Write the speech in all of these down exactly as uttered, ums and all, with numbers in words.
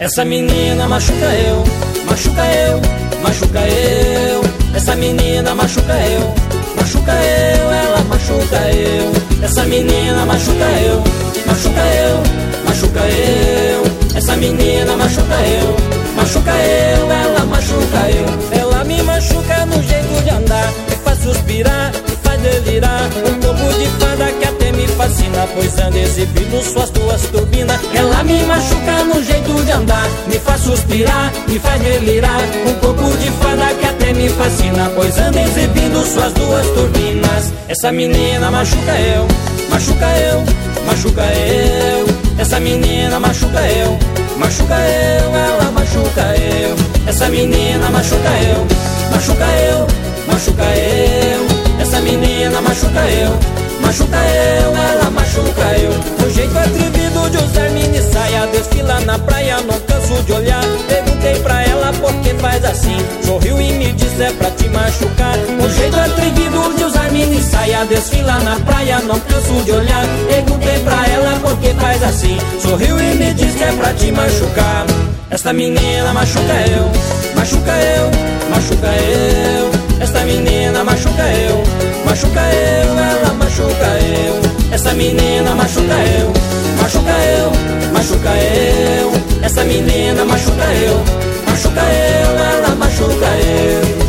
Essa menina machuca eu, machuca eu, machuca eu. Essa menina machuca eu, machuca eu, ela machuca eu. Essa menina machuca eu, machuca eu, machuca eu. Essa menina machuca eu, machuca eu, ela machuca eu. Ela me machuca no jeito de andar, me faz suspirar, me faz delirar. Um corpo de fada que até me fascina, pois anda exibindo suas duas turbinas. Ela me machuca no jeito de andar, me faz suspirar, me faz delirar. Um corpo de fada que até me fascina, pois anda exibindo suas duas turbinas. Essa menina machuca eu, machuca eu, machuca eu. Essa menina machuca eu, machuca eu, ela machuca eu. Essa menina machuca eu, machuca eu, machuca eu. Essa menina machuca eu, machuca eu, ela machuca eu. O jeito atrevido de usar mini saia, desfila na praia, não canso de olhar. Perguntei pra ela por que faz assim, sorriu e me disse é pra te machucar. O jeito atrevido de usar mini saia, desfila na praia, não canso de olhar. Perguntei pra ela por que faz assim, sorriu e me disse é pra te machucar. Esta menina machuca eu, machuca eu, machuca eu. Esta menina machuca eu, machuca eu, ela machuca eu. Essa menina machuca eu, machuca eu, machuca eu. Essa menina machuca eu, machuca eu, ela machuca eu.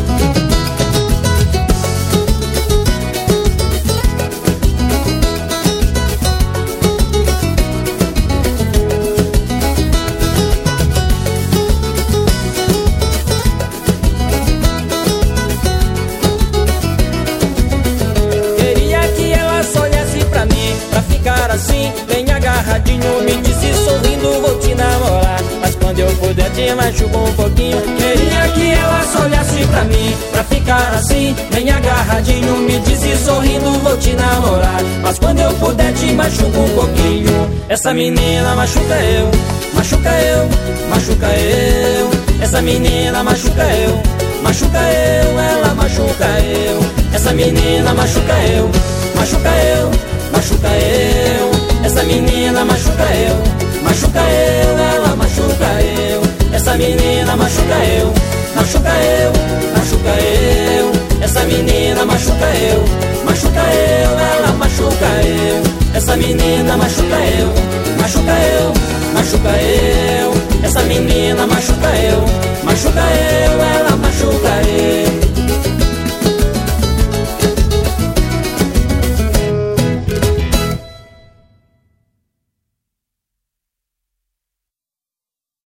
Assim, bem agarradinho, me disse sorrindo, vou te namorar. Mas quando eu puder te machuco um pouquinho. Queria que ela só olhasse pra mim, pra ficar assim, bem agarradinho, me disse sorrindo, vou te namorar. Mas quando eu puder te machuco um pouquinho. Essa menina machuca eu, machuca eu, machuca eu. Essa menina machuca eu, machuca eu, ela machuca eu. Essa menina machuca eu, machuca eu, machuca eu. Essa menina machuca eu, machuca eu, ela machuca eu. Essa menina machuca eu, machuca eu, machuca eu. Essa menina machuca eu, machuca eu, ela machuca eu. Essa menina machuca eu, machuca eu, machuca eu.